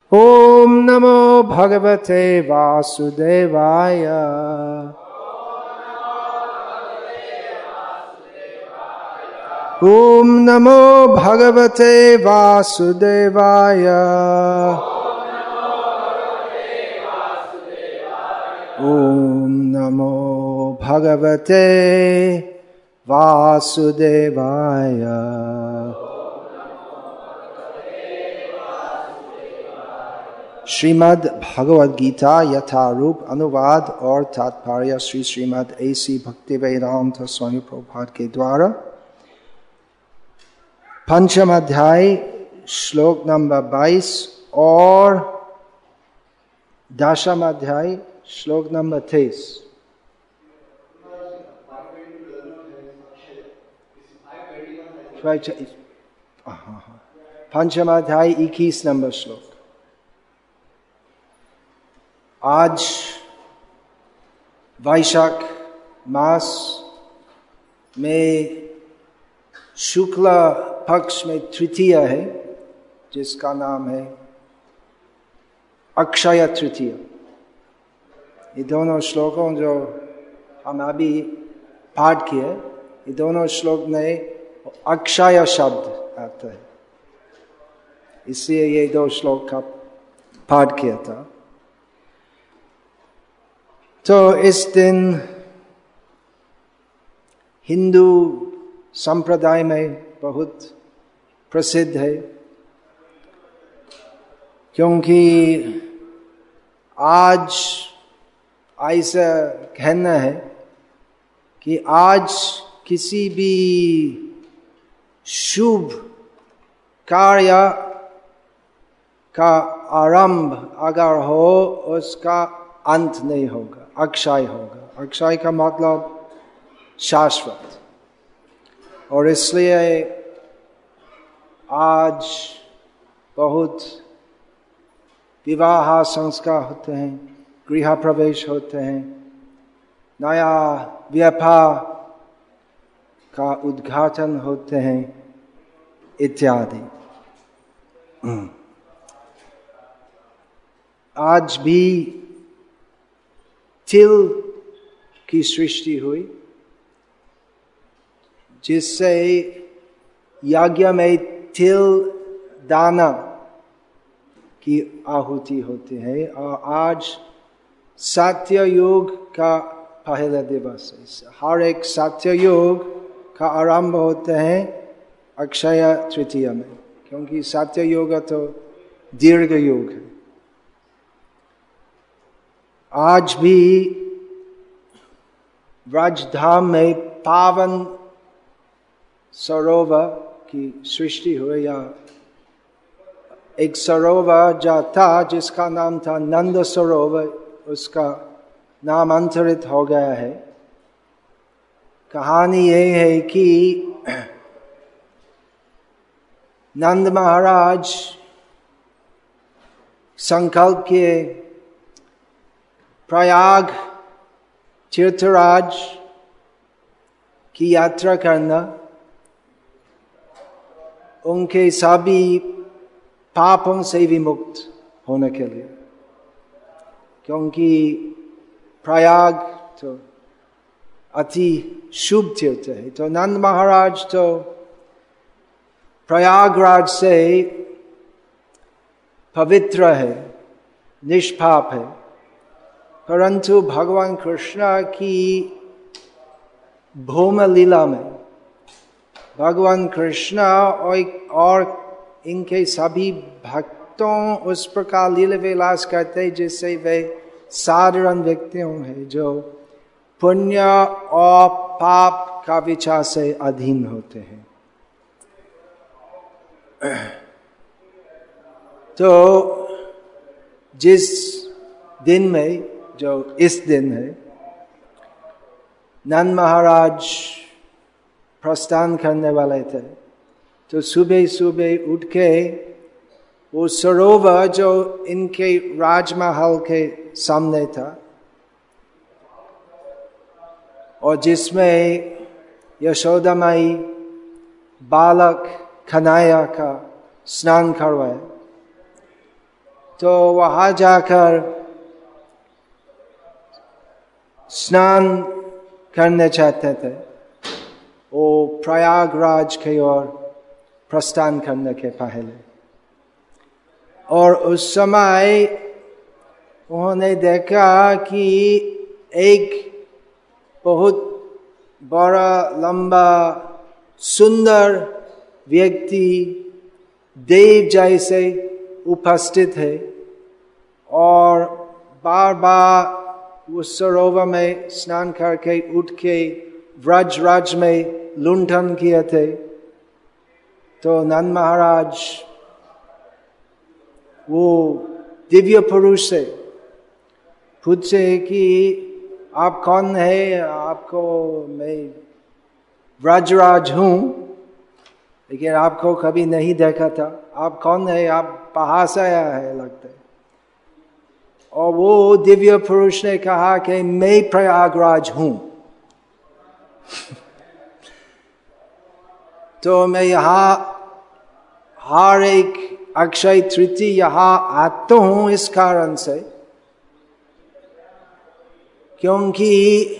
ओम नमो भगवते वासुदेवाय। ओम नमो भगवते वासुदेवाय। ओम नमो भगवते वासुदेवाय। श्रीमद् भगवद गीता यथारूप अनुवाद और तात्पर्य श्री श्रीमद् ऐसी भक्तिवेदांत स्वामी प्रभुपाद के द्वारा पंचम अध्याय श्लोक नंबर 22 और दशम अध्याय श्लोक नंबर 23। पंचम अध्याय 21 नंबर श्लोक। आज वैशाख मास में शुक्ल पक्ष में तृतीया है, जिसका नाम है अक्षय तृतीया। ये दोनों श्लोकों जो हम अभी पाठ किए, ये दोनों श्लोक में अक्षय शब्द आता है, इसलिए ये दो श्लोक का पाठ किया था। तो इस दिन हिंदू संप्रदाय में बहुत प्रसिद्ध है, क्योंकि आज ऐसा कहना है कि आज किसी भी शुभ कार्य का आरंभ अगर हो, उसका अंत नहीं होगा, अक्षय होगा। अक्षय का मतलब शाश्वत। और इसलिए आज बहुत विवाह संस्कार होते हैं, गृह प्रवेश होते हैं, नया व्यापार का उद्घाटन होते हैं इत्यादि। आज भी तिल की सृष्टि हुई, जिससे यज्ञ में तिल दाना की आहुति होती है। और आज सत्य युग का पहला दिवस है। हर एक सत्य युग का आरंभ होते हैं अक्षय तृतीया में, क्योंकि सत्य युग तो दीर्घ युग है। आज भी ब्रजधाम में पावन सरोवर की सृष्टि हुई, या एक सरोवर जो था जिसका नाम था नंद सरोवर, उसका नामांतरित हो गया है। कहानी ये है कि नंद महाराज संकल्प किए प्रयाग तीर्थराज की यात्रा करना, उनके सभी पापों से विमुक्त होने के लिए, क्योंकि प्रयाग तो अति शुभ तीर्थ है। तो नंद महाराज तो प्रयागराज से पवित्र है, निष्पाप है, परंतु भगवान कृष्ण की भूम लीला में भगवान कृष्ण और इनके सभी भक्तों उस प्रकार लीला विलास करते जिससे वे साधारण व्यक्तियों हैं जो पुण्य और पाप का विचार से अधीन होते हैं। तो जिस दिन में, जो इस दिन है, नंद महाराज प्रस्थान करने वाले थे, तो सुबह सुबह उठ के वो सरोवर जो इनके राजमहल के सामने था और जिसमें यशोदा माई बालक कन्हैया का स्नान करवाए, तो वहां जाकर स्नान करने चाहते थे, वो प्रयागराज के ओर प्रस्थान करने के पहले। और उस समय उन्होंने देखा कि एक बहुत बड़ा लंबा सुंदर व्यक्ति देव जैसे उपस्थित है और बार बार उस सरोवर में स्नान करके उठ के व्रज राज में लुंठन किए थे। तो नंद महाराज वो दिव्य पुरुष से पूछे कि आप कौन है? आपको मैं व्रजराज हूं, लेकिन आपको कभी नहीं देखा था। आप कौन है? आप बाहर से आया है लगता है। और वो दिव्य पुरुष ने कहा कि मैं प्रयागराज हूं। तो मैं यहाँ हर एक अक्षय तृतीया यहाँ आता हूं इस कारण से, क्योंकि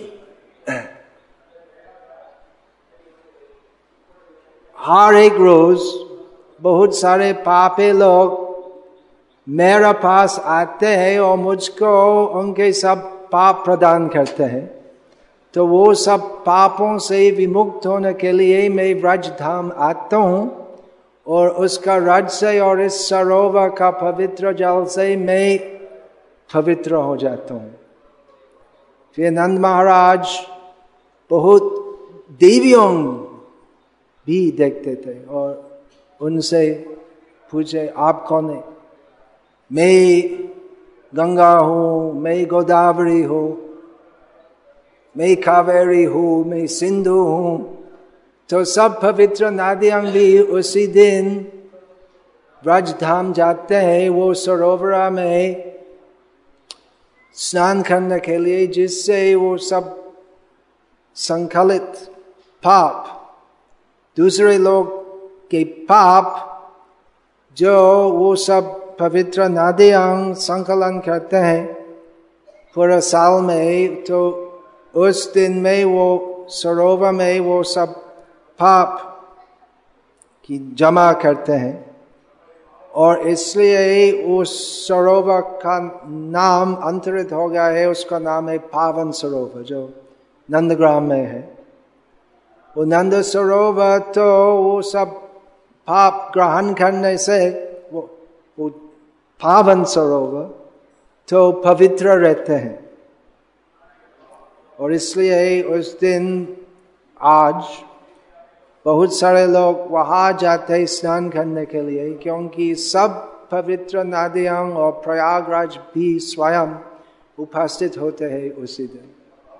हर एक रोज बहुत सारे पापी लोग मेरे पास आते हैं और मुझको उनके सब पाप प्रदान करते हैं। तो वो सब पापों से विमुक्त होने के लिए मैं व्रज धाम आता हूँ और उसका रज से और इस सरोवर का पवित्र जल से मैं पवित्र हो जाता हूँ। फिर नंद महाराज बहुत देवियों भी देखते थे और उनसे पूछे आप कौन है? मैं गंगा हूँ, मैं गोदावरी हूँ, मैं कावेरी हूँ, मैं सिंधु हूँ। तो सब पवित्र नदियां भी उसी दिन व्रज धाम जाते हैं वो सरोवर में स्नान करने के लिए, जिससे वो सब संकलित पाप, दूसरे लोग के पाप जो वो सब पवित्र नदियां संकलन करते हैं पूरा साल में, तो उस दिन में वो सरोवर में वो सब पाप की जमा करते हैं। और इसलिए उस सरोवर का नाम अंतरित हो गया है, उसका नाम है पावन सरोवर जो नंदग्राम में है। वो नंद सरोवर तो वो सब पाप ग्रहण करने से वो पावन सरोवर तो पवित्र रहते हैं। और इसलिए उस दिन आज बहुत सारे लोग वहां जाते हैं स्नान करने के लिए, क्योंकि सब पवित्र नदियां और प्रयागराज भी स्वयं उपस्थित होते हैं उसी दिन।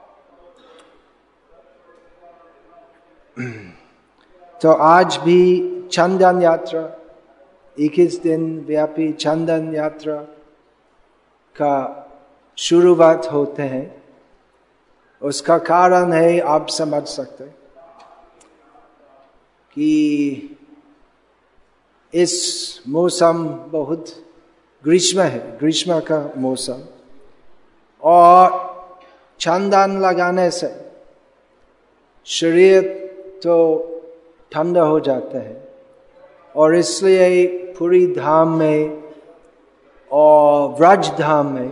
तो आज भी चंदन यात्रा, 21 दिन व्यापी चंदन यात्रा का शुरुआत होते हैं। उसका कारण है आप समझ सकते कि इस मौसम बहुत ग्रीष्म है, ग्रीष्म का मौसम, और चंदन लगाने से शरीर तो ठंडा हो जाता है। और इसलिए पूरी धाम में और व्रज धाम में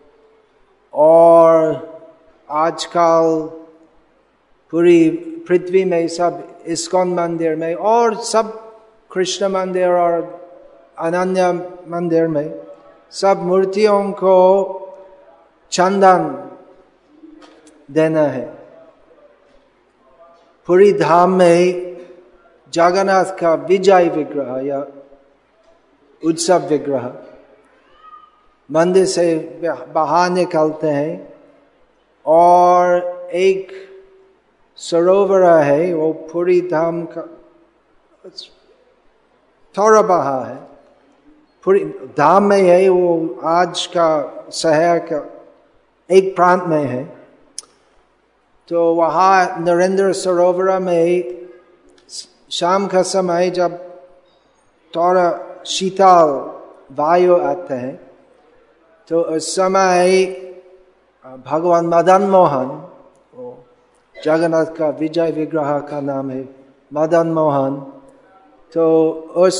और आजकल पूरी पृथ्वी में सब इस्कॉन मंदिर में और सब कृष्ण मंदिर और अनन्य मंदिर में सब मूर्तियों को चंदन देना है। पूरी धाम में जगन्नाथ का विजय विग्रह या उत्सव विग्रह मंदिर से बाहर निकलते हैं और एक सरोवर है, वो पूरी धाम का थोड़ा बाहर है, पूरी धाम में है, वो आज का शहर का एक प्रांत में है। तो वहाँ नरेंद्र सरोवर में शाम का समय जब थोड़ा शीतल वायु आते हैं तो उस समय भगवान मदन मोहन, जगन्नाथ का विजय विग्रह का नाम है मदन मोहन, तो उस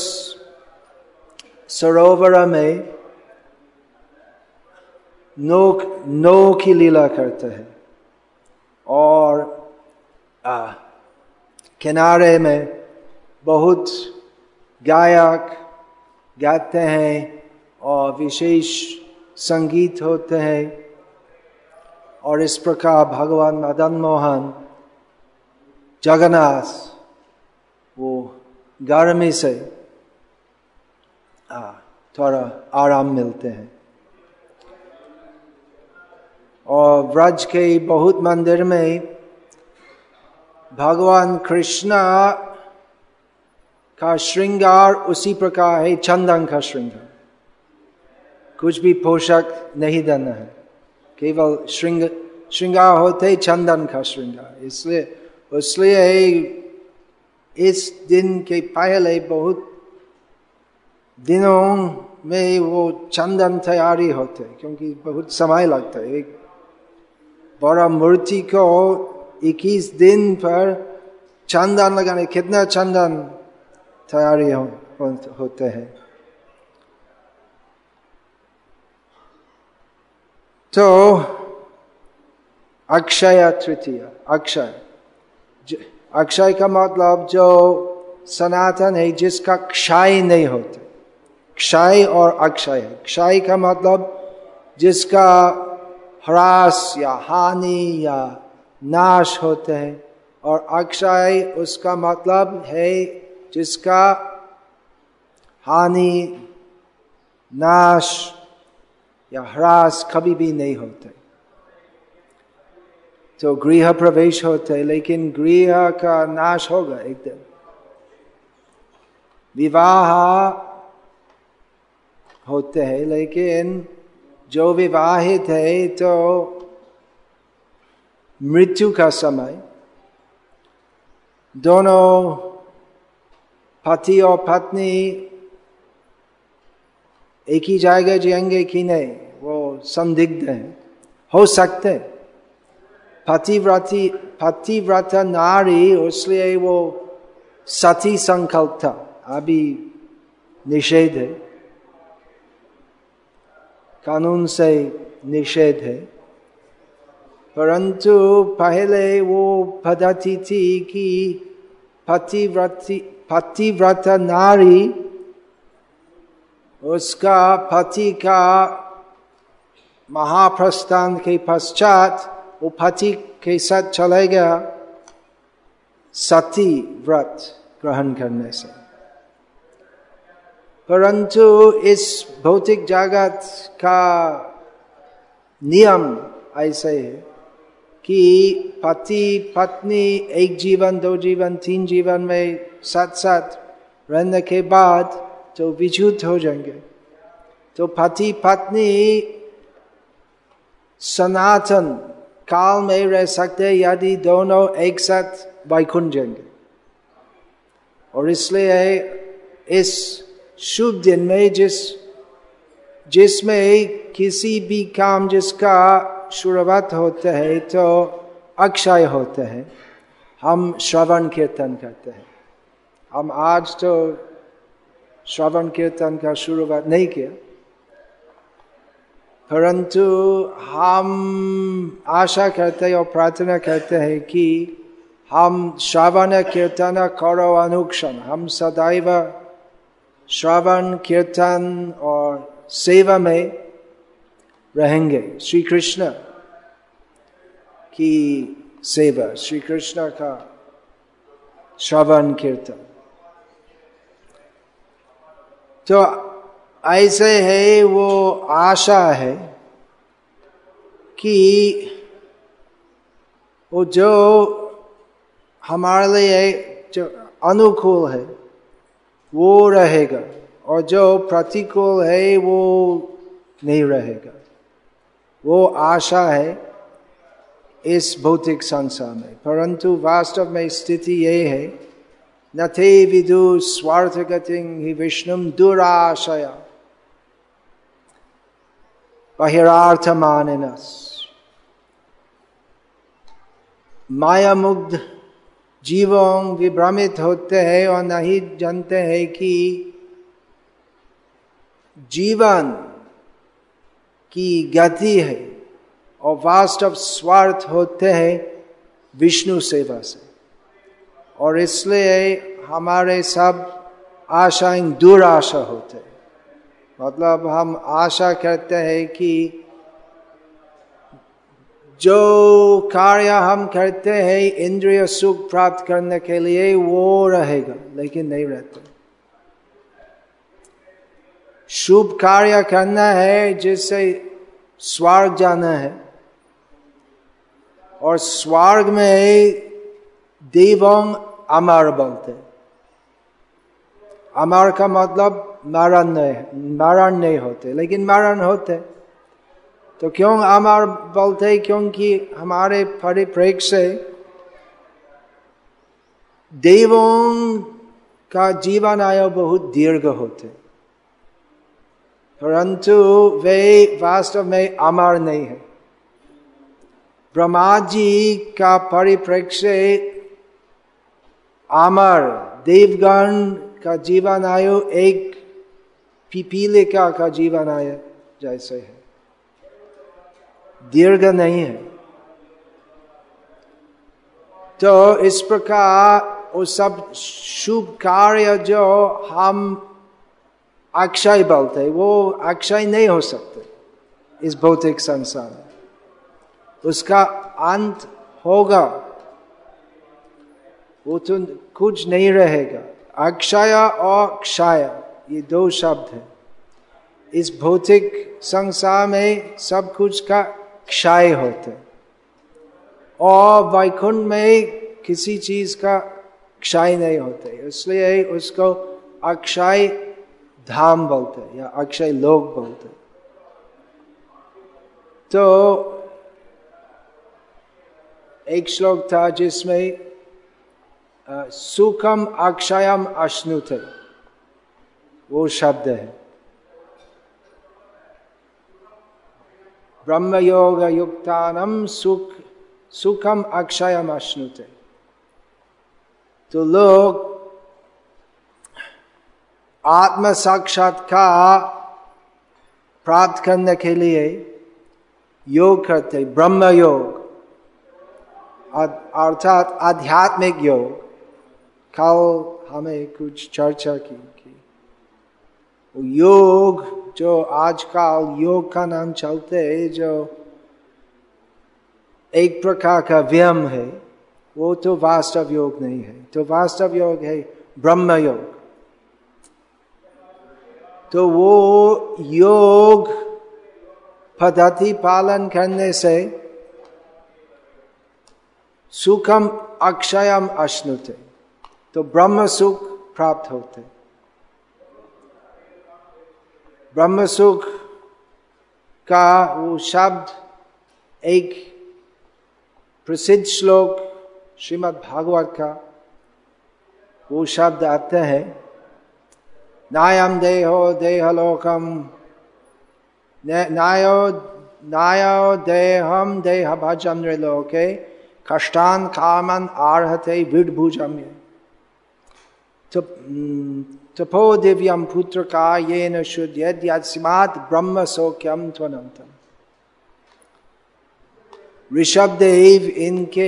सरोवर में नौ की लीला करते हैं और किनारे में बहुत गायक गाते हैं और विशेष संगीत होते हैं। और इस प्रकार भगवान मदन मोहन जगन्नाथ वो गर्मी से थोड़ा आराम मिलते हैं। और ब्रज के बहुत मंदिर में भगवान कृष्ण का श्रृंगार उसी प्रकार है, चंदन का श्रृंगार, कुछ भी पोशाक नहीं देना है, केवल श्रृंगार होते चंदन का श्रृंगार। इसलिए इस दिन के पहले बहुत दिनों में वो चंदन तैयारी होते, क्योंकि बहुत समय लगता है। एक बड़ा मूर्ति को 21 दिन पर चंदन लगाने, कितना चंदन तैयारी होते हैं। तो अक्षय तृतीया, अक्षय का मतलब जो सनातन है, जिसका क्षय नहीं होता। क्षय और अक्षय, क्षय का मतलब जिसका ह्रास या हानि या नाश होते हैं, और अक्षय उसका मतलब है जिसका हानि, नाश या ह्रास कभी भी नहीं होते। तो गृह प्रवेश होते, लेकिन गृह का नाश होगा एक दिन। विवाह होते हैं, लेकिन जो विवाहित है तो मृत्यु का समय दोनों पति और पत्नी एक ही जगह जिएंगे कि नहीं, वो संदिग्ध है। हो सकते पतिव्रता नारी, इसलिए वो सती संकल्प था, अभी निषेध है, कानून से निषेध है। परंतु पहले वो पद्धति थी कि पतिव्रता नारी उसका पति का महाप्रस्थान के पश्चात वो पति के साथ चलेगा सती व्रत ग्रहण करने से। परंतु इस भौतिक जगत का नियम ऐसे है कि पति पत्नी एक जीवन, 2 जीवन, 3 जीवन में साथ साथ रहने के बाद तो विच्छेद हो जाएंगे। तो पति पत्नी सनातन काल में रह सकते यदि दोनों एक साथ वैकुंठ जाएंगे। और इसलिए इस शुभ दिन में जिसमें किसी भी काम जिसका शुरुआत होते है तो अक्षय होते हैं, हम श्रवण कीर्तन करते हैं। हम आज तो श्रवण कीर्तन का शुरुआत नहीं किया, परंतु हम आशा करते और प्रार्थना करते हैं कि हम श्रवण कीर्तन करो अनुक्षण, हम सदैव श्रवण कीर्तन और सेवा में रहेंगे। श्री कृष्ण की सेवा, श्री कृष्ण का श्रवण कीर्तन। तो ऐसे है, वो आशा है कि वो जो हमारे लिए जो अनुकूल है वो रहेगा, और जो प्रतिकूल है वो नहीं रहेगा। वो आशा है इस भौतिक संसार में। परंतु वास्तव में स्थिति ये है, न ते विदु स्वार्थ गतिं हि विष्णुम दुराशया। बहिरार्थ मानिनस। माया मुग्ध जीवों विभ्रमित होते हैं और नहीं जानते हैं कि जीवन की गति है और वास्तव स्वार्थ होते हैं विष्णु सेवा से। और इसलिए हमारे सब आशाएं दुराशा होते हैं। मतलब हम आशा करते हैं कि जो कार्य हम करते हैं इंद्रिय सुख प्राप्त करने के लिए वो रहेगा, लेकिन नहीं रहता। शुभ कार्य करना है जिससे स्वर्ग जाना है, और स्वर्ग में देवों अमर बोलते। अमर का मतलब मरण नहीं होते, लेकिन मरण होते। तो क्यों अमर बोलते? क्योंकि हमारे परिप्रेक्ष्य से देवों का जीवन आयु बहुत दीर्घ होते, परंतु वे वास्तव में अमर नहीं है। ब्रह्मा जी का परिप्रेक्ष्य अमर देवगण का जीवन आयु एक पिपीलिका का जीवन आयु जैसे है, दीर्घ नहीं है। तो इस प्रकार वो सब शुभ कार्य जो हम अक्षय बोलते, वो अक्षय नहीं हो सकते इस भौतिक संसार में। उसका अंत होगा, वो तो कुछ नहीं रहेगा। अक्षय और क्षय ये दो शब्द हैं। इस भौतिक संसार में सब कुछ का क्षय होते, और वैकुंठ में किसी चीज का क्षय नहीं होते, इसलिए उसको अक्षय धाम बोलते या अक्षय लोक बोलते। तो एक श्लोक था जिसमें सुखम अक्षयम अश्नुते, वो शब्द है। ब्रह्म योग युक्तानम सुखम अक्षयम अश्नुते। तो लोग आत्म साक्षात्कार प्राप्त करने के लिए योग करते, ब्रह्म योग अर्थात आध्यात्मिक योग। कल हमें कुछ चर्चा की योग, जो आजकल योग का नाम चलते है, जो एक प्रकार का व्यायाम है, वो तो वास्तव योग नहीं है। तो वास्तव योग है ब्रह्म योग। तो वो योग पद्धति पालन करने से सुखम अक्षयम अश्नुते, तो ब्रह्म सुख प्राप्त होते। ब्रह्म सुख का वो शब्द एक प्रसिद्ध श्लोक श्रीमद् भागवत का वो शब्द आते हैं, नायम देहो देहलोकम नायो देहम देह भजम नृलोके कष्टान कामन आर्हते विडभुजम्य तपो दिव्यम पुत्र का ये न शुद्ध यस्मात् ब्रह्म सौख्यम त्वनंतम। ऋषभदेव इनके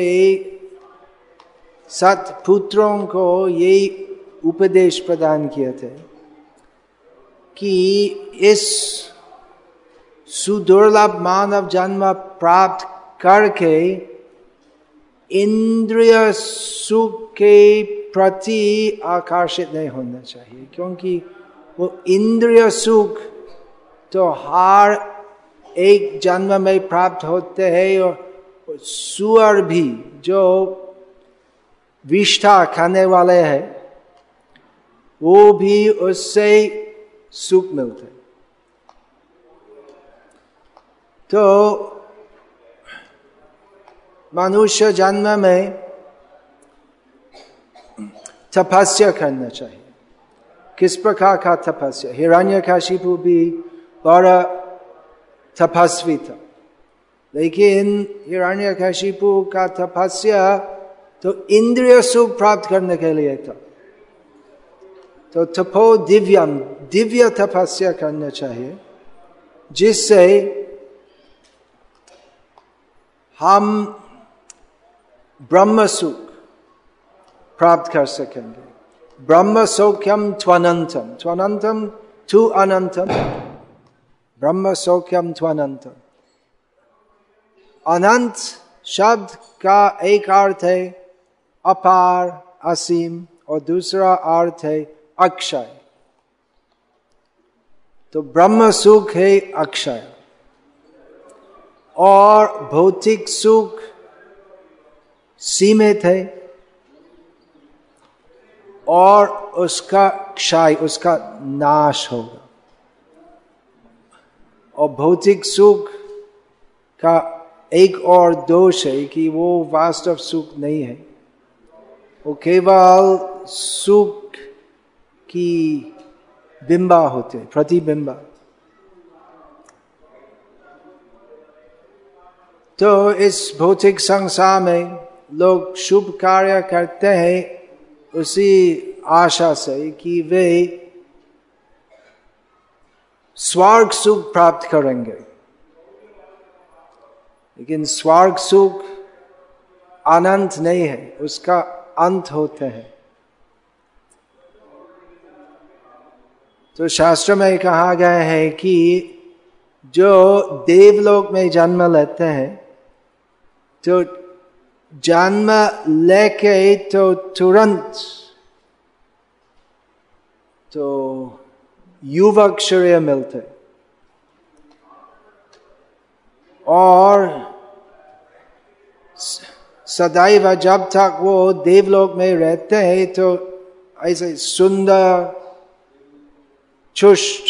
सत पुत्रों को ये उपदेश प्रदान किए थे कि इस सुदुर्लभ मानव जन्म प्राप्त करके इंद्रिय सुख के प्रति आकर्षित नहीं होना चाहिए, क्योंकि वो इंद्रिय सुख तो हर एक जन्म में प्राप्त होते हैं, और सुअर भी जो विष्ठा खाने वाले हैं वो भी उससे सुख मिलते। तो मनुष्य जन्म में तपस्या करना चाहिए। किस प्रकार का तपस्या? हिरण्यकशिपु भी बड़ा तपस्वी था, लेकिन हिरण्यकशिपु का तपस्या तो इंद्रिय सुख प्राप्त करने के लिए था। तो तपो दिव्यम, दिव्य तपस्या करना चाहिए जिससे हम ब्रह्म सुख प्राप्त कर सकेंगे। ब्रह्म सौख्यम त्वनंतम, त्वनंतम तु अनंतम, ब्रह्म सौख्यम त्वनंतम। अनंत शब्द का एक अर्थ है अपार, असीम, और दूसरा अर्थ है अक्षय। तो ब्रह्म सुख है अक्षय, और भौतिक सुख सीमित है और उसका क्षय, उसका नाश होगा। और भौतिक सुख का एक और दोष है कि वो वास्तव सुख नहीं है, वो केवल सुख की बिंबा होते, प्रतिबिंबा। तो इस भौतिक संसार में लोग शुभ कार्य करते हैं उसी आशा से कि वे स्वर्ग सुख प्राप्त करेंगे, लेकिन स्वर्ग सुख अनंत नहीं है, उसका अंत होते हैं। तो शास्त्र में कहा गया है कि जो देवलोक में जन्म लेते हैं तो जन्म लेके तो तुरंत तो युवक शरीर मिलते, और सदैव जब तक वो देवलोक में रहते हैं तो ऐसे सुंदर चुष्ट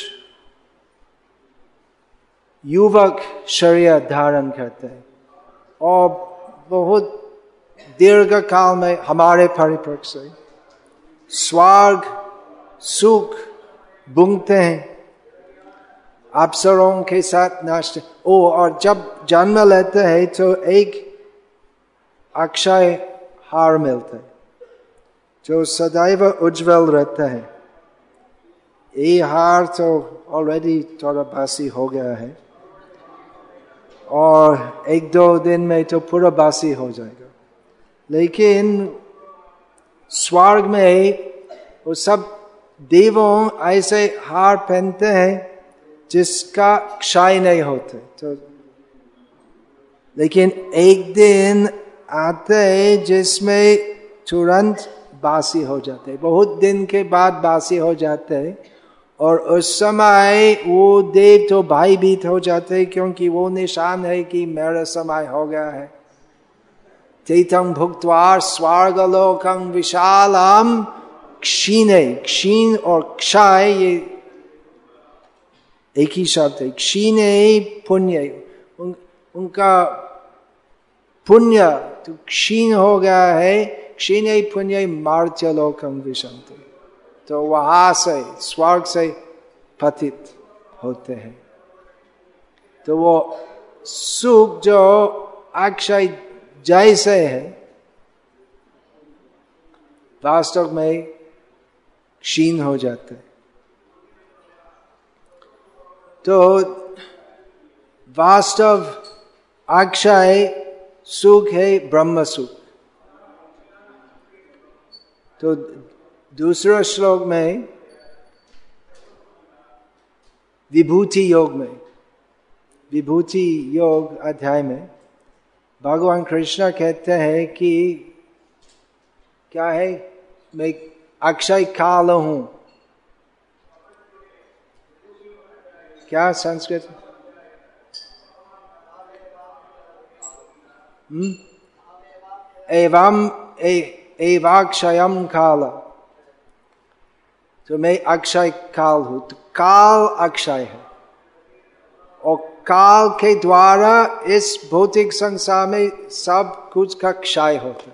युवक शरीर धारण करते हैं, और बहुत दीर्घ काल में हमारे परिपक्व से स्वर्ग सुख भुगते हैं, अप्सरों के साथ नाचते। और जब जन्म लेते हैं तो एक अक्षय हार मिलता है जो सदैव उज्जवल रहता है। ये हार तो ऑलरेडी थोड़ा बासी हो गया है, और एक दो दिन में तो पूरा बासी हो जाएगा, लेकिन स्वर्ग में वो सब देवों ऐसे हार पहनते हैं जिसका क्षय नहीं होते। तो लेकिन एक दिन आते हैं जिसमें तुरंत बासी हो जाते हैं, बहुत दिन के बाद बासी हो जाते हैं, और उस समय वो देव तो भयभीत हो जाते हैं, क्योंकि वो निशान है कि मेरा समय हो गया है। तीर्थं भुक्त्वा स्वर्गलोकं विशालम क्षीणे, क्षीण और क्षय ये एक ही शब्द है। क्षीणे पुण्य, उनका पुण्य तो क्षीण हो गया है, क्षीणे पुण्य मर्त्यलोकं विशन्ति, तो वहां से स्वर्ग से पतित होते हैं। तो वो सुख जो अक्षय जैसे है वास्तव में क्षीण हो जाता है। तो वास्तव अक्षय सुख है ब्रह्म सुख। तो दूसरा श्लोक में विभूति योग में, विभूति योग अध्याय में भगवान कृष्ण कहते हैं कि क्या है, मैं अक्षय काल हूं। क्या संस्कृत एवाक्षयम काल, तो मैं अक्षय काल हूं। तो काल अक्षय है, और काल के द्वारा इस भौतिक संसार में सब कुछ का क्षय होता है।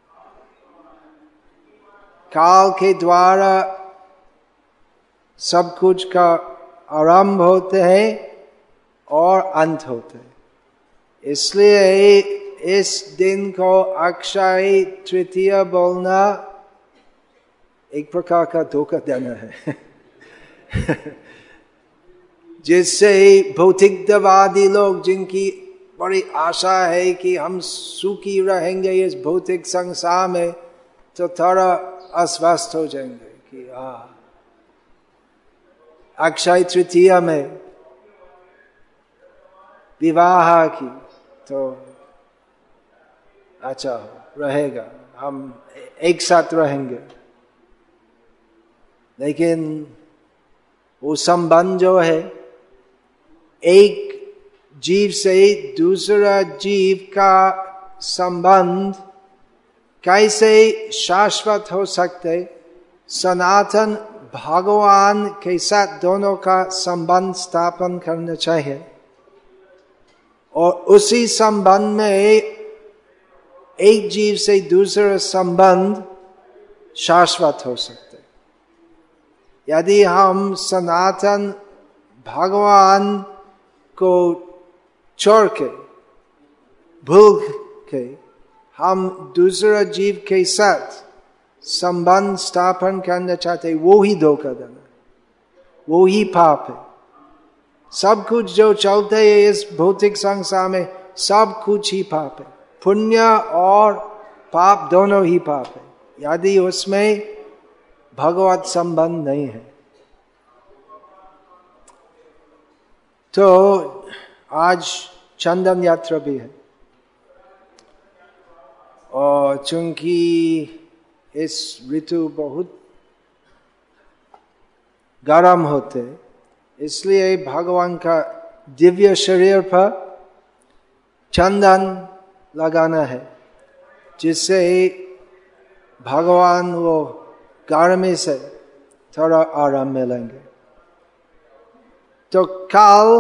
काल के द्वारा सब कुछ का आरंभ होते हैं और अंत होते हैं। इसलिए इस दिन को अक्षय तृतीया बोलना एक प्रकार का धोखा देना है जिससे भौतिकवादी लोग, जिनकी बड़ी आशा है कि हम सुखी रहेंगे इस भौतिक संसार में, तो थोड़ा अस्वस्थ हो जाएंगे कि अक्षय तृतीया में विवाह की तो अच्छा रहेगा, हम एक साथ रहेंगे। लेकिन वो संबंध जो है एक जीव से दूसरा जीव का संबंध कैसे शाश्वत हो सकते? सनातन भगवान के साथ दोनों का संबंध स्थापन करना चाहिए और उसी संबंध में एक जीव से दूसरा संबंध शाश्वत हो सकते। यदि हम सनातन भगवान को छोड़ के, भूल के हम दूसरा जीव के साथ संबंध स्थापन करना चाहते, वो ही धोखा देना, वो ही पाप है। सब कुछ जो चलते है इस भौतिक संसार में, सब कुछ ही पाप है। पुण्य और पाप दोनों ही पाप है, यदि उसमें भगवत संबंध नहीं है। तो आज चंदन यात्रा भी है और चूंकि इस ऋतु बहुत गर्म होते, इसलिए भगवान का दिव्य शरीर पर चंदन लगाना है, जिससे भगवान वो गर्मी से थोड़ा आराम मिलेंगे। तो कल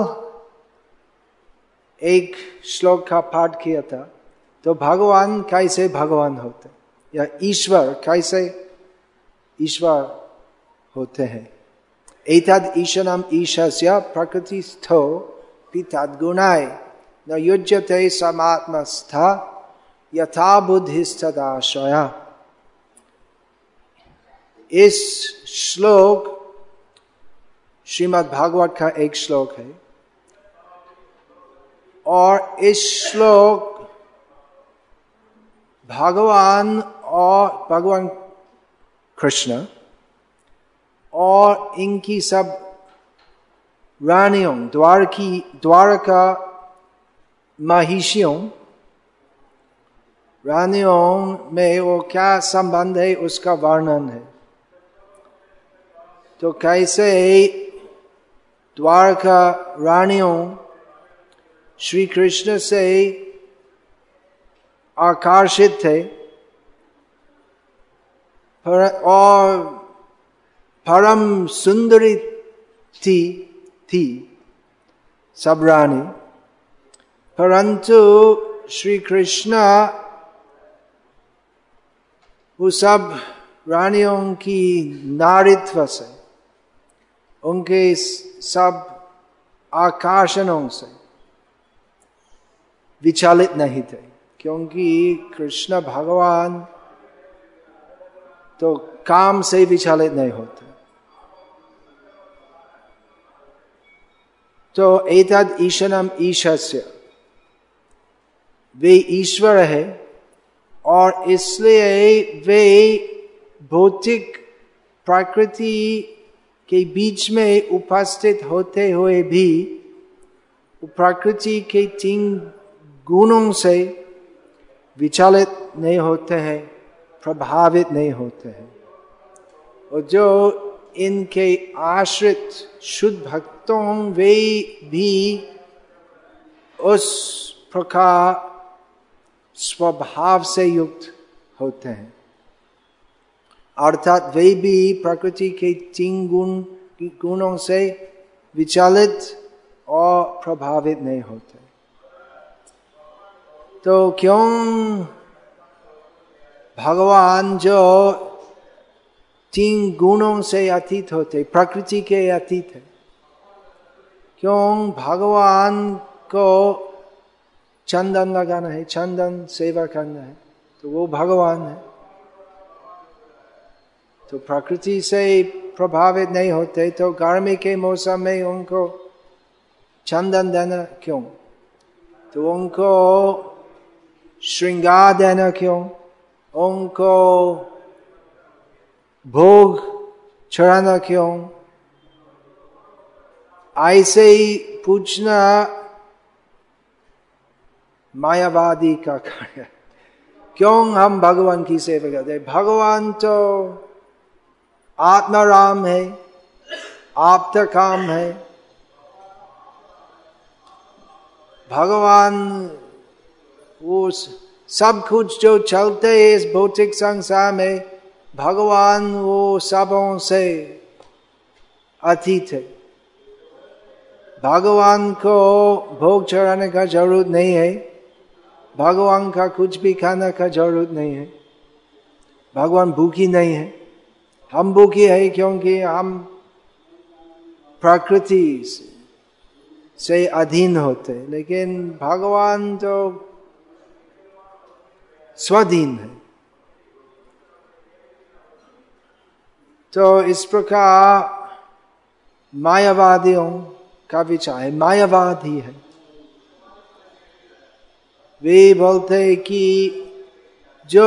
एक श्लोक का पाठ किया था। तो भगवान कैसे भगवान होते, या ईश्वर कैसे ईश्वर होते हैं? एतद् ईशनम् ईशस्य प्रकृतिस्थो पितद्गुणाय न युज्यते समात्मस्था यथा बुद्धिस्तदाश्रया। इस श्लोक श्रीमद् भागवत का एक श्लोक है और इस श्लोक भगवान कृष्ण और इनकी सब रानियों, द्वारका महिषियों, रानियों में वो क्या संबंध है उसका वर्णन है। तो कैसे द्वारका रानियों श्री कृष्ण से आकर्षित थे और परम सुंदरी थी सब रानी, परंतु श्री कृष्ण वो सब रानियों की नारीत्व से, उनके सब आकर्षणों से विचलित नहीं थे, क्योंकि कृष्ण भगवान तो काम से विचलित नहीं होते। तो एतद् ईशनम् ईशस्य, वे ईश्वर है और इसलिए वे भौतिक प्रकृति के बीच में उपस्थित होते हुए भी प्रकृति के 3 गुणों से विचलित नहीं होते हैं, प्रभावित नहीं होते हैं। और जो इनके आश्रित शुद्ध भक्तों, वे भी उस प्रकार स्वभाव से युक्त होते हैं, अर्थात वे भी प्रकृति के 3 गुणों से विचलित और प्रभावित नहीं होते। तो क्यों भगवान जो 3 गुणों से अतीत होते, प्रकृति के अतीत है, क्यों भगवान को चंदन लगाना है, चंदन सेवा करना है, तो वो भगवान है। तो प्रकृति से प्रभावित नहीं होते, तो गर्मी के मौसम में उनको चंदन देना क्यों? तो उनको श्रृंगार देना क्यों? उनको भोग चढ़ाना क्यों? ऐसे ही पूछना मायावादी का कार्य। क्यों हम भगवान की सेवा करते? भगवान तो आत्माराम है, आप्तकाम है। भगवान वो सब कुछ जो चलते है इस भौतिक संसार में, भगवान वो सबों से अतीत है। भगवान को भोग चढ़ाने का जरूरत नहीं है, भगवान का कुछ भी खाने का जरूरत नहीं है। भगवान भूखी नहीं है, हम भूखी है क्योंकि हम प्रकृति से अधीन होते, लेकिन भगवान तो स्वाधीन है। तो इस प्रकार मायावादियों का विचार है, मायावाद ही है। वे बोलते हैं कि जो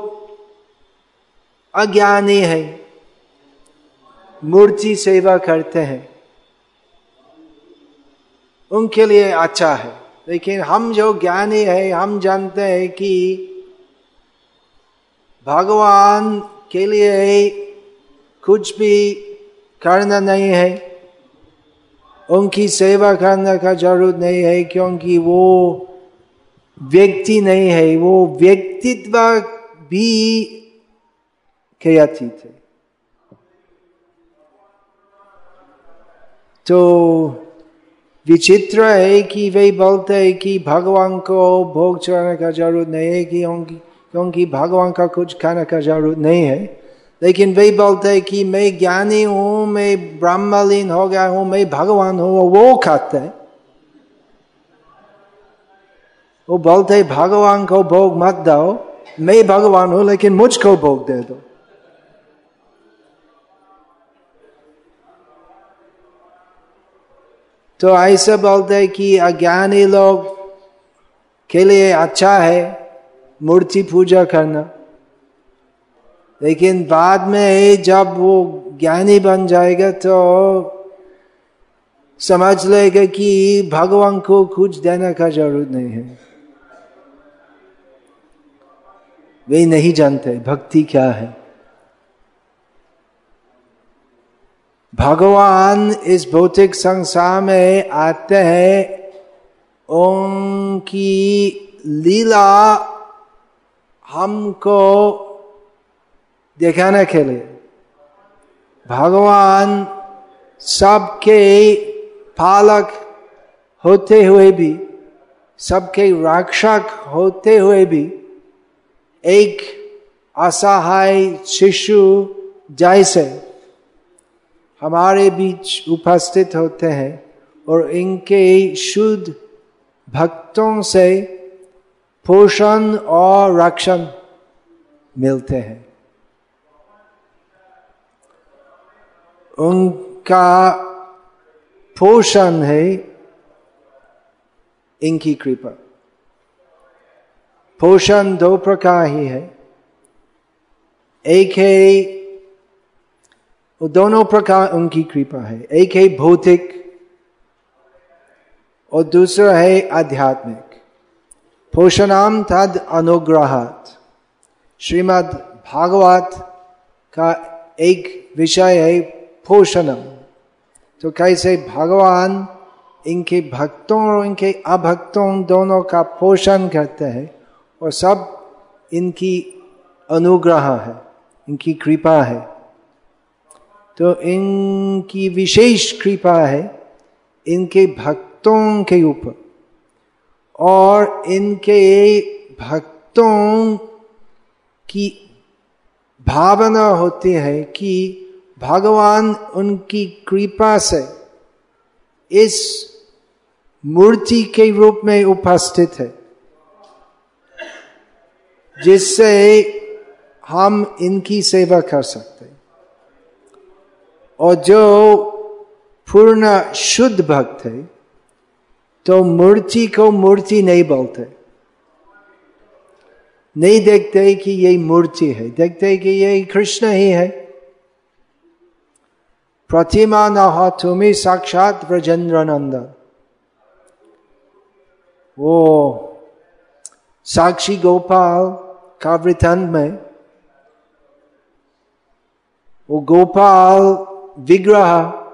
अज्ञानी है, मूर्ति सेवा करते हैं, उनके लिए अच्छा है। लेकिन हम जो ज्ञानी है, हम जानते हैं कि भगवान के लिए कुछ भी करना नहीं है, उनकी सेवा करने का जरूरत नहीं है, क्योंकि वो व्यक्ति नहीं है, वो व्यक्तित्व भी के अतीत है। तो विचित्र है कि वे बोलते हैं कि भगवान को भोग चढ़ाने का जरूरत नहीं है, क्योंकि भगवान का कुछ खाने का जरूरत नहीं है। लेकिन वे बोलते हैं कि मैं ज्ञानी हूं, मैं ब्रह्मलीन हो गया हूं, मैं भगवान हूं, वो खाते हैं। वो बोलते हैं भगवान को भोग मत दो, मैं भगवान हूं लेकिन मुझको भोग दे दो। तो ऐसा बोलते हैं कि अज्ञानी लोग के लिए अच्छा है मूर्ति पूजा करना, लेकिन बाद में जब वो ज्ञानी बन जाएगा तो समझ लेगा कि भगवान को कुछ देने का जरूरत नहीं है। वे नहीं जानते भक्ति क्या है। भगवान इस भौतिक संसार में आते हैं उनकी लीला हमको दिखाने के लिए। भगवान सबके पालक होते हुए भी, सबके रक्षक होते हुए भी, एक असहाय शिशु जैसे हमारे बीच उपस्थित होते हैं और इनके शुद्ध भक्तों से पोषण और रक्षण मिलते हैं। उनका पोषण है इनकी कृपा। पोषण दो प्रकार ही है, एक है वो दोनों प्रकार उनकी कृपा है, एक है भौतिक और दूसरा है आध्यात्मिक। पोषणाम तद अनुग्रहात्, श्रीमद् भागवत का एक विषय है पोषणम। तो कैसे भगवान इनके भक्तों और इनके अभक्तों दोनों का पोषण करते हैं, और सब इनकी अनुग्रह है, इनकी कृपा है। तो इनकी विशेष कृपा है इनके भक्तों के ऊपर, और इनके भक्तों की भावना होती है कि भगवान उनकी कृपा से इस मूर्ति के रूप में उपस्थित है, जिससे हम इनकी सेवा कर सकते हैं। और जो पूर्ण शुद्ध भक्त है तो मूर्ति को मूर्ति नहीं बोलते, नहीं देखते कि ये मूर्ति है, देखते कि ये कृष्ण ही है। प्रतिमा न हो तुम्हें साक्षात ब्रजेंद्र नंदन। वो साक्षी गोपाल का वृत्तांत में वो गोपाल विग्रह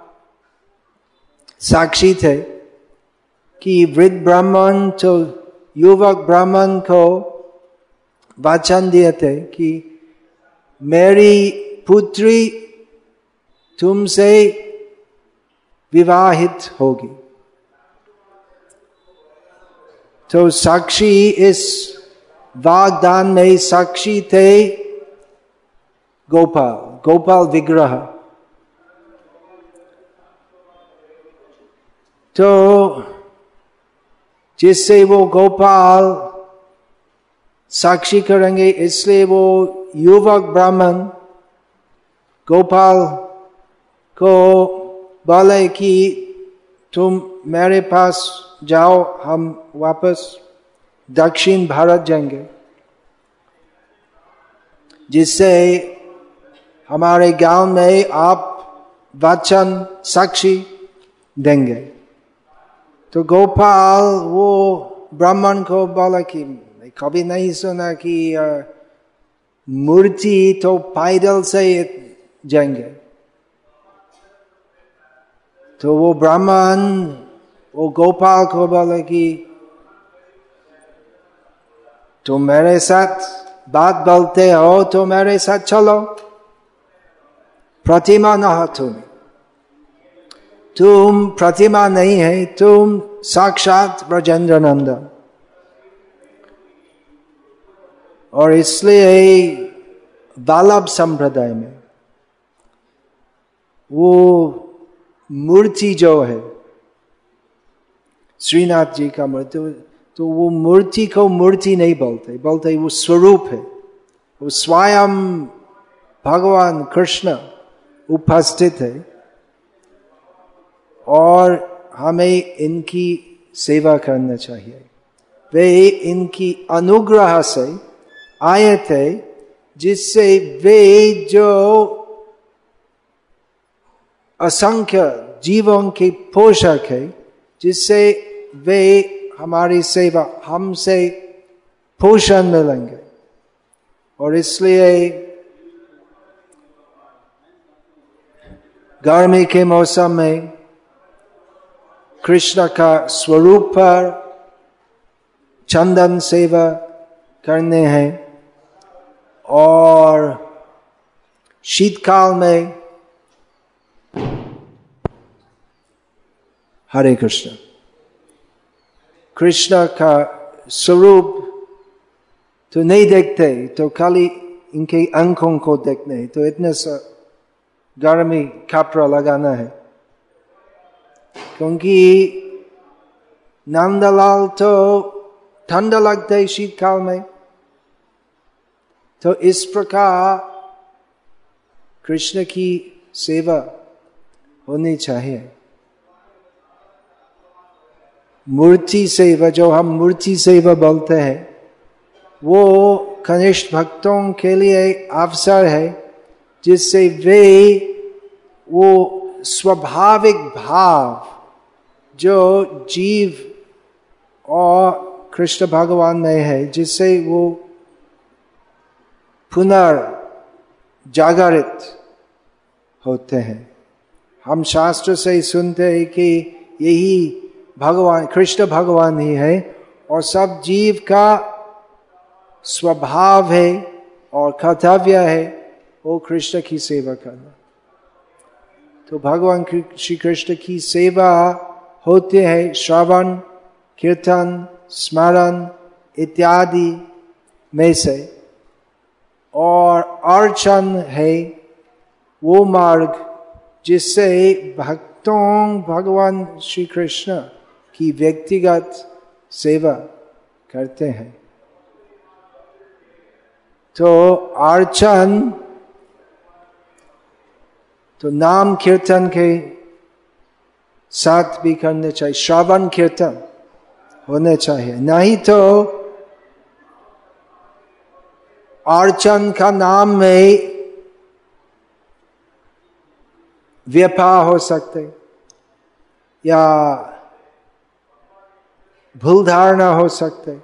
साक्षी थे कि वृद्ध ब्राह्मण तो युवक ब्राह्मण को वचन दिए थे कि मेरी पुत्री तुमसे विवाहित होगी। तो साक्षी इस वाग्दान में साक्षी थे गोपाल विग्रह। तो जिससे वो गोपाल साक्षी करेंगे, इसलिए वो युवक ब्राह्मण गोपाल को बोले कि तुम मेरे पास जाओ, हम वापस दक्षिण भारत जाएंगे, जिससे हमारे गांव में आप वचन साक्षी देंगे। तो गोपाल वो ब्राह्मण को बोला कि मैं कभी नहीं सुना कि मूर्ति तो पैदल से जाएंगे। तो वो ब्राह्मण वो गोपाल को बोला कि तुम मेरे साथ बात बोलते हो तो मेरे साथ चलो, प्रतिमा न हो तुम प्रतिमा नहीं है, तुम साक्षात ब्रजेंद्र नंदन। और इसलिए वल्लभ संप्रदाय में वो मूर्ति जो है श्रीनाथ जी का मूर्ति, तो वो मूर्ति को मूर्ति नहीं बोलते, बोलते वो स्वरूप है, वो स्वयं भगवान कृष्ण उपस्थित है। और हमें इनकी सेवा करना चाहिए। वे इनकी अनुग्रह से आए थे, जिससे वे जो असंख्य जीवों के पोषक है, जिससे वे हमारी सेवा हमसे पोषण मिलेंगे। और इसलिए गर्मी के मौसम में कृष्ण का स्वरूप पर चंदन सेवा करने हैं, और शीतकाल में हरे कृष्ण। कृष्ण का स्वरूप तो नहीं देखते, तो खाली इनके आंखों को देखने, तो इतने सा गर्मी कपड़ा लगाना है, क्योंकि नंदलाल तो ठंडा लगता है शीतकाल में। तो इस प्रकार कृष्ण की सेवा होनी चाहिए। मूर्ति सेवा, जो हम मूर्ति सेवा बोलते हैं, वो कनिष्ठ भक्तों के लिए अवसर है, जिससे वे वो स्वाभाविक भाव जो जीव और कृष्ण भगवान में है, जिससे वो पुनर्जागरित होते हैं। हम शास्त्र से सुनते हैं कि यही भगवान कृष्ण भगवान ही है, और सब जीव का स्वभाव है और कर्तव्य है वो कृष्ण की सेवा करना। तो भगवान श्री कृष्ण की सेवा होते हैं श्रवण, कीर्तन, स्मरण इत्यादि में से, और अर्चन है वो मार्ग जिससे भक्त भक्तों भगवान श्री कृष्ण की व्यक्तिगत सेवा करते हैं। तो अर्चन तो नाम कीर्तन के साथ भी करने चाहिए, श्रवण कीर्तन होने चाहिए, नहीं तो अर्चन का नाम में व्यापार हो सकते या भूल धारणा हो सकते।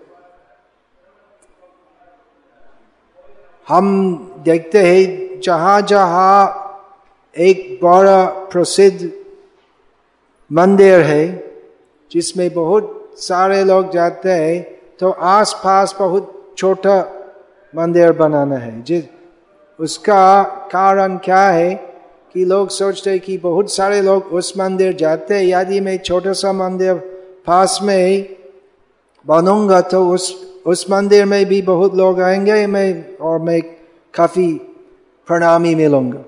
हम देखते हैं जहां जहां एक बड़ा प्रसिद्ध मंदिर है जिसमें बहुत सारे लोग जाते हैं, तो आसपास बहुत छोटा मंदिर बनाना है। उसका कारण क्या है कि लोग सोचते हैं कि बहुत सारे लोग उस मंदिर जाते हैं, यदि मैं छोटा सा मंदिर पास में बनूंगा तो उस मंदिर में भी बहुत लोग आएंगे, मैं काफी प्रणामी मिलूंगा,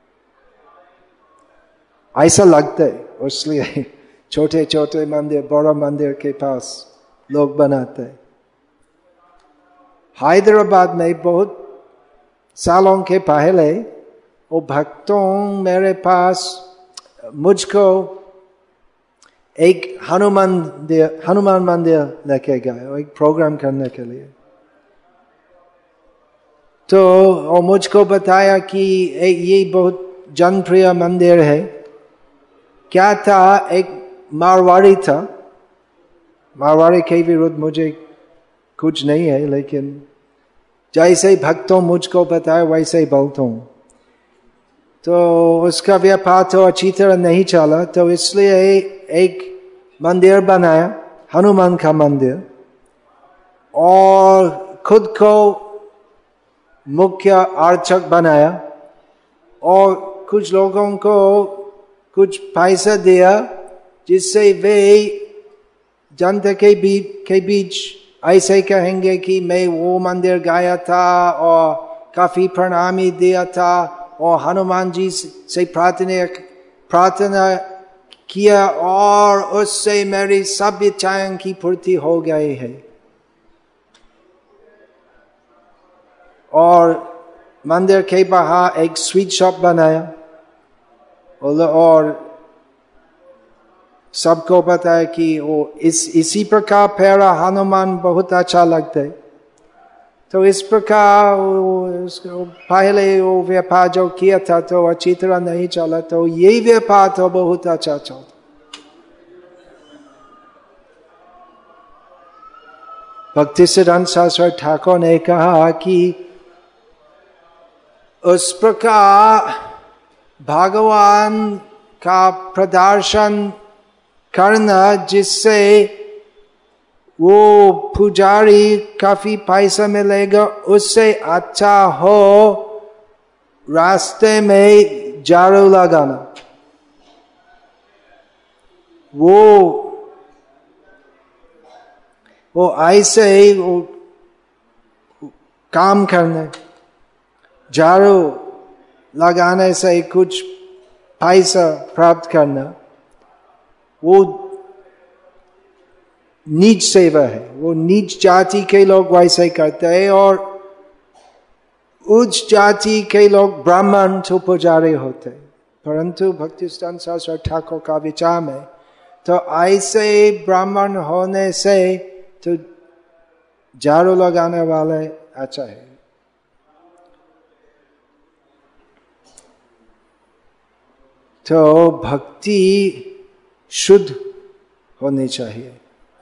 ऐसा लगता है। इसलिए छोटे छोटे मंदिर बड़ा मंदिर के पास लोग बनाते हैं। हैदराबाद में बहुत सालों के पहले वो भक्तों मेरे पास मुझको एक हनुमान मंदिर लेके गए एक प्रोग्राम करने के लिए। तो वो मुझको बताया कि ये बहुत जनप्रिय मंदिर है। क्या था, एक मारवाड़ी था। मारवाड़ी के विरुद्ध मुझे कुछ नहीं है, लेकिन जैसे भक्तों मुझको बताया वैसे ही बोलता हूँ। तो उसका व्यापार तो अच्छी तरह नहीं चला, तो इसलिए एक मंदिर बनाया, हनुमान का मंदिर, और खुद को मुख्य अर्चक बनाया और कुछ लोगों को कुछ पैसा दिया जिससे वे जनता के बीच ऐसे कहेंगे कि मैं वो मंदिर गया था और काफी प्रणामी दिया था और हनुमान जी से प्रार्थना किया और उससे मेरी सब इच्छाएं की पूर्ति हो गई है। और मंदिर के बाहर एक स्वीट शॉप बनाया और सबको बताया कि वो इसी प्रकार प्यारा हनुमान बहुत अच्छा लगता है। तो इस प्रकार पहले वो व्यापार जो किया था तो अच्छी तरह नहीं चला, तो यही व्यापार तो बहुत अच्छा चला। भक्तिसिद्धांत सरस्वती ठाकुर ने कहा कि उस प्रकार भगवान का प्रदर्शन करना जिससे वो पुजारी काफी पैसा मिलेगा, उससे अच्छा हो रास्ते में झाड़ू लगाना। वो ऐसे ही वो काम करने, झाड़ू लगाने से कुछ पैसा प्राप्त करना, वो नीच सेवा है। वो नीच जाति के लोग वैसे करते हैं और उच्च जाति के लोग ब्राह्मण तो पुजारी होते हैं। परंतु भक्तिसिद्धांत सरस्वती ठाकुर का विचार में तो ऐसे ब्राह्मण होने से तो झाड़ू लगाने वाले अच्छा है। तो भक्ति शुद्ध होनी चाहिए।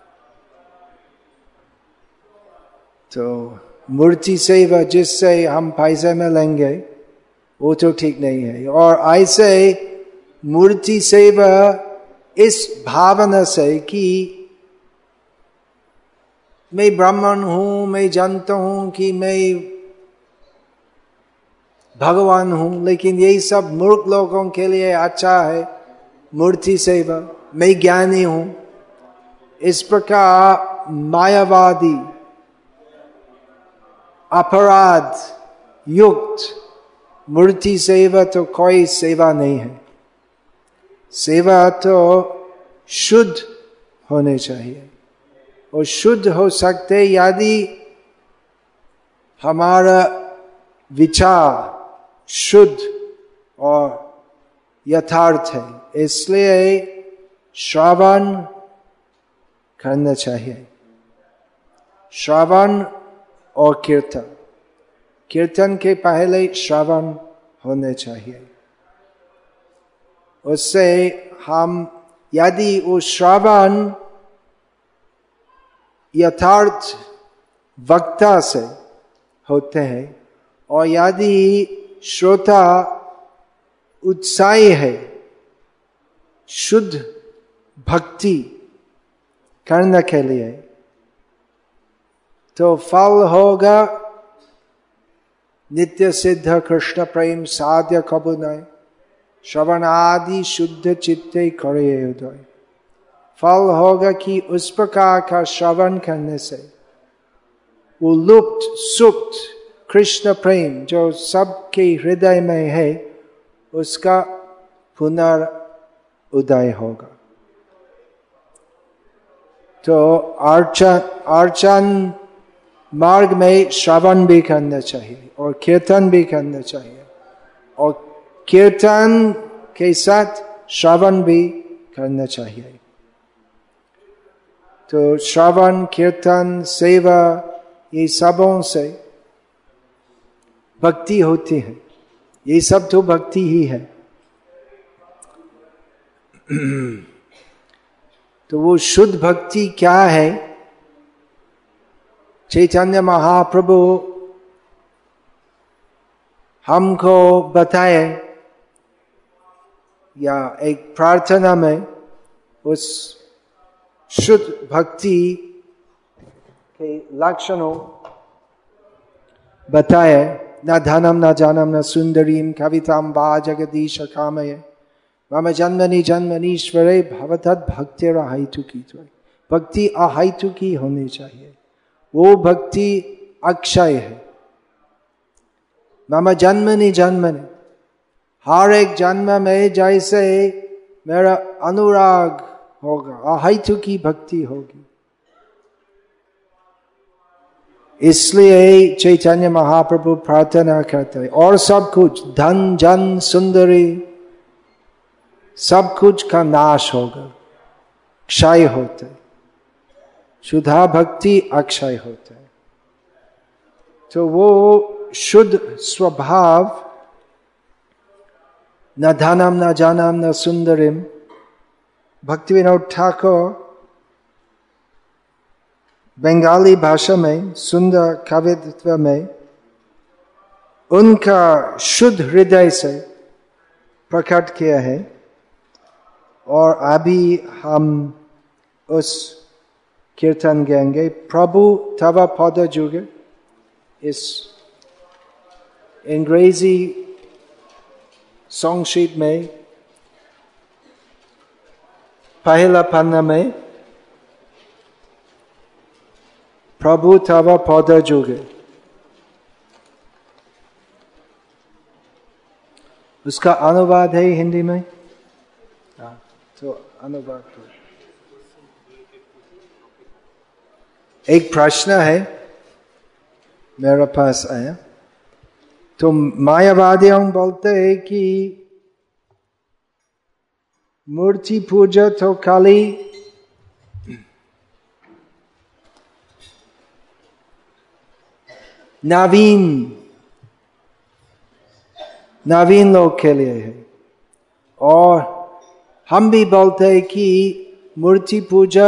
तो मूर्ति सेवा जिससे हम पैसे में लेंगे वो तो ठीक नहीं है। और ऐसे मूर्ति सेवा इस भावना से कि मैं ब्राह्मण हूं, मैं जानता हूं कि मैं भगवान हूं, लेकिन यही सब मूर्ख लोगों के लिए अच्छा है मूर्ति सेवा, मैं ज्ञानी हूं। इस प्रकार मायावादी अपराध युक्त मूर्ति सेवा तो कोई सेवा नहीं है। सेवा तो शुद्ध होने चाहिए, और शुद्ध हो सकते यदि हमारा विचार शुद्ध और यथार्थ है। इसलिए श्रवण करना चाहिए, श्रवण और कीर्तन। कीर्तन के पहले श्रवण होने चाहिए। उससे हम यदि वो श्रवण यथार्थ वक्ता से होते हैं और यदि श्रोता उत्साही है शुद्ध भक्ति करने के लिए, तो फल होगा नित्य सिद्ध कृष्ण प्रेम साध्य कबू नहीं, श्रवण आदि शुद्ध चित्ते करे उदय। फल होगा कि उस प्रकार का श्रवण करने से वो लुप्त सुप्त कृष्ण प्रेम जो सबके हृदय में है उसका पुनरुदय होगा। तो अर्चन मार्ग में श्रवण भी करना चाहिए और कीर्तन भी करना चाहिए, और कीर्तन के साथ श्रवण भी करना चाहिए। तो श्रवण कीर्तन सेवा ये सबों से भक्ति होती है, ये सब तो भक्ति ही है। तो वो शुद्ध भक्ति क्या है? चैतन्य महाप्रभु हमको बताए, या एक प्रार्थना में उस शुद्ध भक्ति के लक्षणों बताए। न धनम न जानम न सुंदरीम कविताम वा जगदीश कामये मम जन्मनि जन्मनीश्वरे भवतद भक्तिरहैतुकी। भक्ति अहैतुकी होनी चाहिए, वो भक्ति अक्षय है। मम जन्मनि जन्मनि, हर एक जन्म में जैसे मेरा अनुराग होगा अहैतुकी भक्ति होगी। इसलिए चैतन्य महाप्रभु प्रार्थना करते हैं, और सब कुछ धन जन सुंदरी सब कुछ का नाश होगा, क्षय होते, शुद्धा भक्ति अक्षय होते। तो वो शुद्ध स्वभाव, न धनम न जानम न सुंदरिम, भक्तिविनोद ठाकुर बंगाली भाषा में सुंदर कवित्व में उनका शुद्ध हृदय से प्रकट किया है। और अभी हम उस कीर्तन गाएंगे, प्रभु तव पद जुगे। इस अंग्रेजी सॉन्ग शीट में पहला पन्ना में प्रभु तव पद जुगे, उसका अनुवाद है हिंदी में। तो अनुवाद तो एक प्रश्न है मेरे पास आया। तो मायावादियों बोलते हैं कि मूर्ति पूजा तो खाली नवीन लोग के लिए है, और हम भी बोलते हैं कि मूर्ति पूजा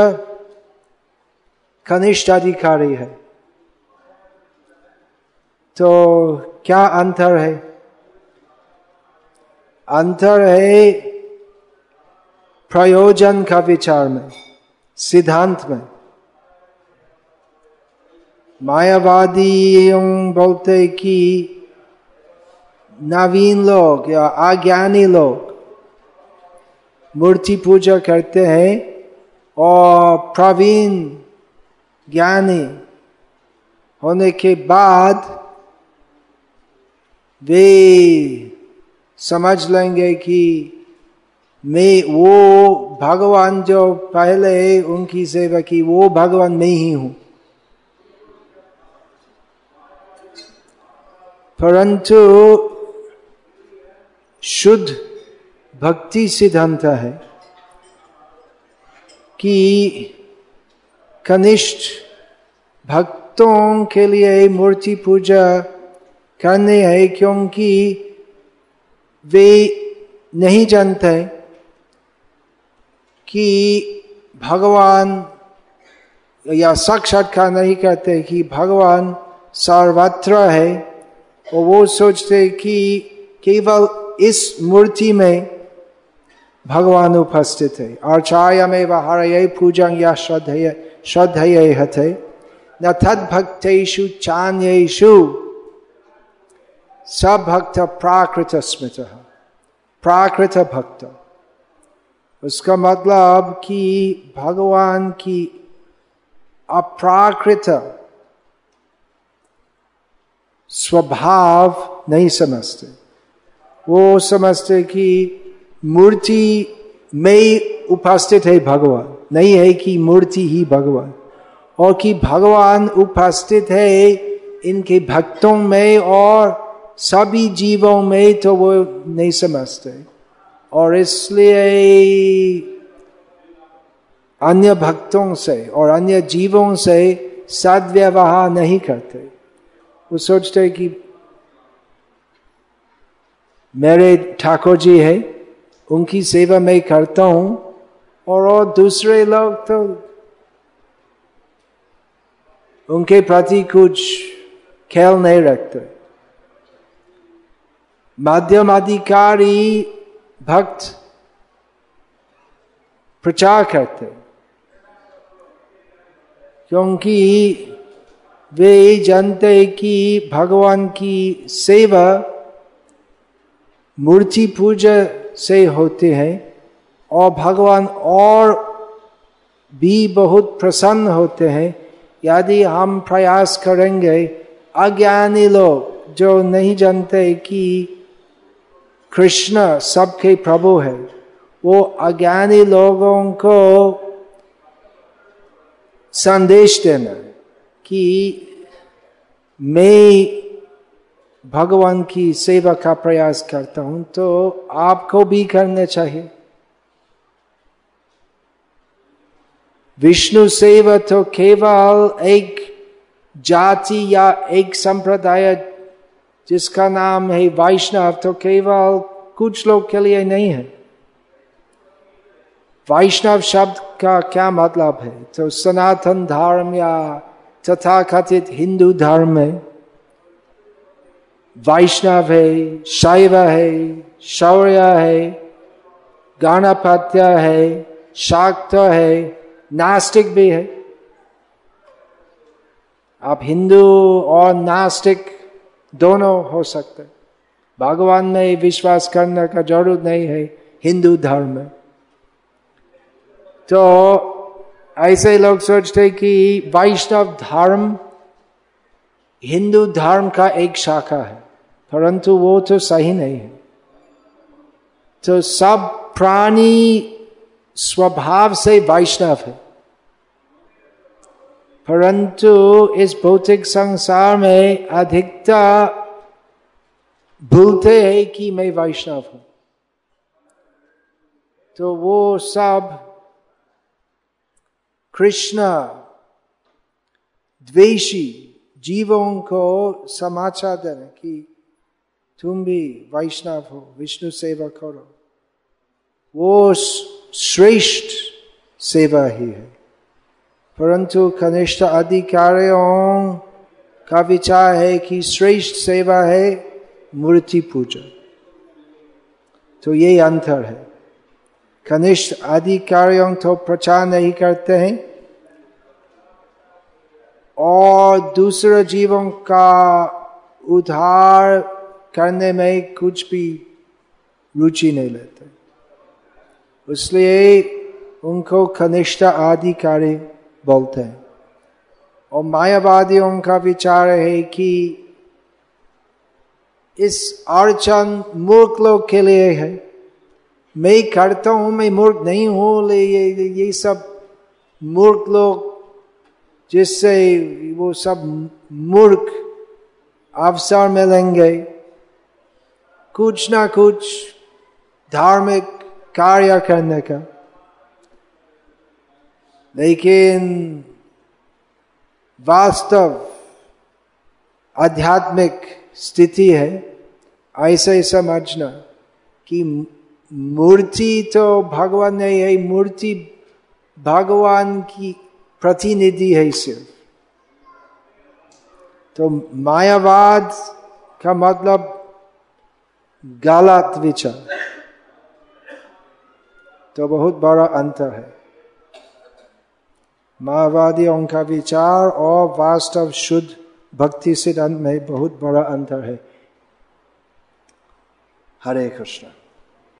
कनिष्ठ अधिकारी है। तो क्या अंतर है? अंतर है प्रयोजन का विचार में, सिद्धांत में। मायावादी बोलते कि नवीन लोग या अज्ञानी लोग मूर्ति पूजा करते हैं, और प्रवीण ज्ञानी होने के बाद वे समझ लेंगे कि मैं वो भगवान जो पहले उनकी सेवा की वो भगवान मैं ही हूं। परंतु शुद्ध भक्ति सिद्धांत है कि कनिष्ठ भक्तों के लिए मूर्ति पूजा करनी है, क्योंकि वे नहीं जानते कि भगवान, या साक्षात्कार नहीं करते कि भगवान सर्वत्र है, और वो सोचते कि केवल इस मूर्ति में भगवान उपस्थित है। अर्चायामेव हरये पूजं या श्रद्धये हते न तद्भक्तेषु चान्येषु सभक्त प्राकृत स्मृतः। प्राकृत भक्त, उसका मतलब कि भगवान की अप्राकृत स्वभाव नहीं समझते। वो समझते कि मूर्ति में उपस्थित है भगवान, नहीं है कि मूर्ति ही भगवान, और कि भगवान उपस्थित है इनके भक्तों में और सभी जीवों में, तो वो नहीं समझते, और इसलिए अन्य भक्तों से और अन्य जीवों से सद्व्यवहार नहीं करते। वो सोचते कि मेरे ठाकुर जी है, उनकी सेवा मैं करता हूं, और दूसरे लोग तो उनके प्रति कुछ ख्याल नहीं रखते। माध्यम अधिकारी भक्त प्रचार करते, क्योंकि वे जानते कि भगवान की सेवा मूर्ति पूजा से होते हैं, और भगवान और भी बहुत प्रसन्न होते हैं यदि हम प्रयास करेंगे। अज्ञानी लोग जो नहीं जानते कि कृष्ण सबके प्रभु है, वो अज्ञानी लोगों को संदेश देना कि मैं भगवान की सेवा का प्रयास करता हूं, तो आपको भी करना चाहिए। विष्णु सेवा तो केवल एक जाति या एक संप्रदाय जिसका नाम है वैष्णव, तो केवल कुछ लोग के लिए नहीं है। वैष्णव शब्द का क्या मतलब है? तो सनातन धर्म या तथाकथित हिंदू धर्म में वैष्णव है, शैव है, शौर्य है, गणपत्य है, शाक्त है, नास्तिक भी है। आप हिंदू और नास्तिक दोनों हो सकते। भगवान में विश्वास करने का जरूरत नहीं है हिंदू धर्म में। तो ऐसे लोग सोचते कि वैष्णव धर्म हिंदू धर्म का एक शाखा है, परंतु वो तो सही नहीं है। तो सब प्राणी स्वभाव से वैष्णव है, परंतु इस भौतिक संसार में अधिकतर भूलते हैं कि मैं वैष्णव हूं। तो वो सब कृष्ण द्वेषी जीवों को समाचार देना कि तुम भी वैष्णव हो, विष्णु सेवा करो, वो श्रेष्ठ सेवा ही है। परंतु कनिष्ठ अधिकारियों का विचार है कि श्रेष्ठ सेवा है मूर्ति पूजा। तो ये अंतर है। कनिष्ठ अधिकारियों तो प्रचार नहीं करते हैं और दूसरे जीवों का उद्धार करने में कुछ भी रुचि नहीं लेते, इसलिए उनको कनिष्ठ अधिकारी बोलते हैं। और मायावादियों का विचार है कि इस अर्चन मूर्ख लोग के लिए है, मैं करता हूं, मैं मूर्ख नहीं हूं, ये सब मूर्ख लोग जिससे वो सब मूर्ख अवसर मिलेंगे कुछ ना कुछ धार्मिक कार्य करने का, लेकिन वास्तव आध्यात्मिक स्थिति है ऐसे समझना कि मूर्ति तो भगवान नहीं है, मूर्ति भगवान की प्रतिनिधि है सिर्फ। तो मायावाद का मतलब गलत विचार, तो बहुत बड़ा अंतर है। मायावादियों का विचार और वास्तव शुद्ध भक्ति सिद्धांत में बहुत बड़ा अंतर है। हरे कृष्ण।